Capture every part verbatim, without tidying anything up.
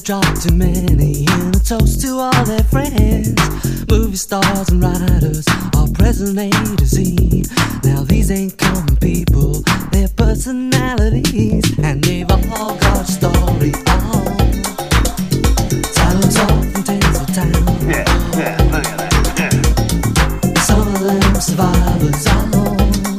dropped too many in a toast to all their friends. Movie stars and writers, all present A to Z. Now these ain't common people, they're personalities, and they've all got a story on. Talents all from Tinseltown. Yeah, yeah, look at that. Yeah. Some of them survivors on.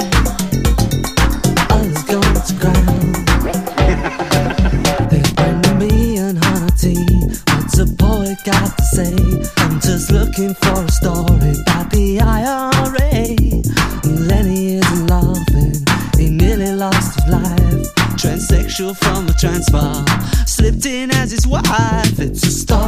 Others gone to ground. There's Brendan B and Hannity. What's a poet got to say? I'm just looking for a story about the I R A. Lenny isn't laughing, he nearly lost his life. Transsexual from a trans bar, slipped in as his wife. It's a story